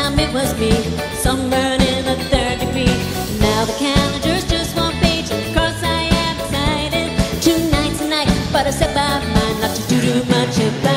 time it was me, sunburn in the third degree. Now the calendar's just one page, and of course I am excited. Tonight's the night, but I set my mind not to do too much about